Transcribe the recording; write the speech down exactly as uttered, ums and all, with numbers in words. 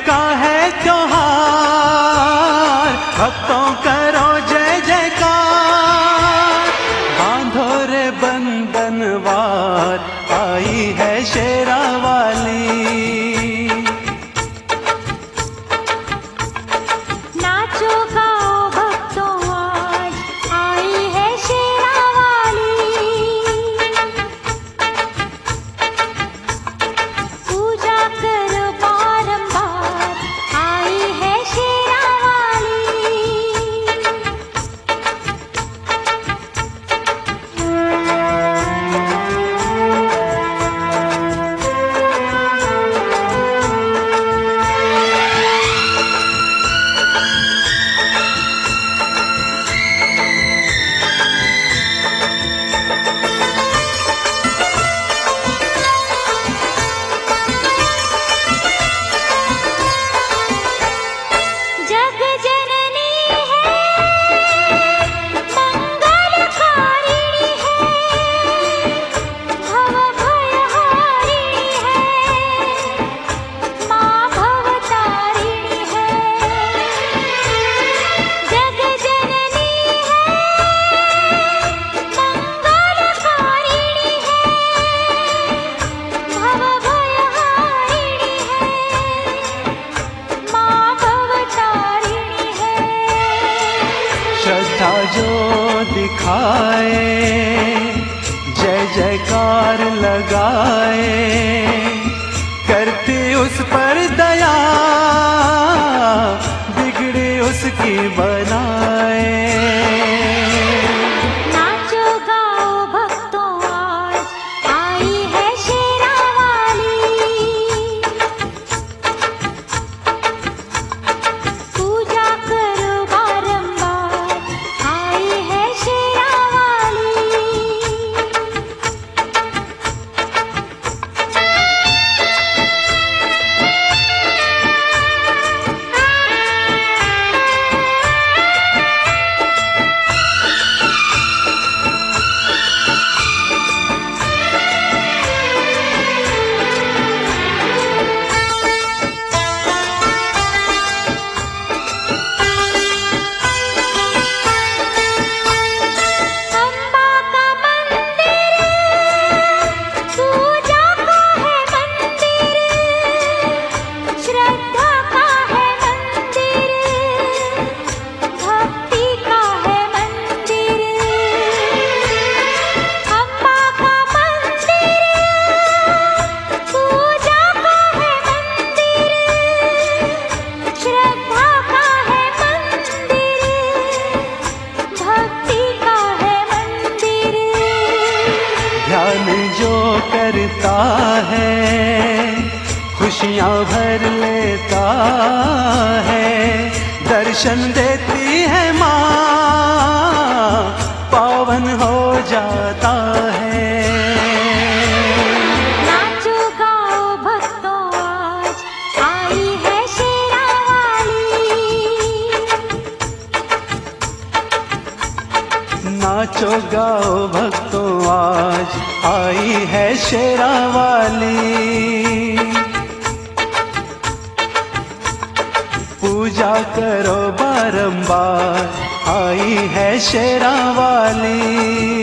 का है त्योहार, भक्तों करो जय जयकार। बांधो रे बंधनवार, आई है शेरा वाली। नाचो गाओ भक्तों आज आई है शेरा वाली। पूजा करो बारंबार, आई है शेरा वाली। जग जननी है, मंगलकारिणी है, भव भयहारिणी है, माँ भवतारिणी है। जग जननी है, मंगलकारिणी है, भव भयहारिणी है, माँ भवतारिणी है। श्रद्धा जो दिखाए, जय जयकार लगाए, करती उस पर दया, बिगड़ी उसकी बनाए। नाचो गाओ भक्तों आज आई है शेरा वाली। पूजा करो बारंबार, आई है शेरा वाली। अम्बा का मंदिर, पूजा का है मंदिर, श्रद्धा का है मंदिर, भक्ति का है मंदिर। अम्बा का मंदिर, पूजा का है मंदिर, श्रद्धा का है मंदिर, भक्ति का है मंदिर। ध्यान जो करता है, खुशियाँ भर लेता है, दर्शन देती है माँ, पावन हो जाता है। नाचो गाओ भक्तों आज आई है शेरा वाली। नाचो गाओ भक्तों आज आई है शेरा वाली। पूजा करो बारंबार, आई है शेरा वाली।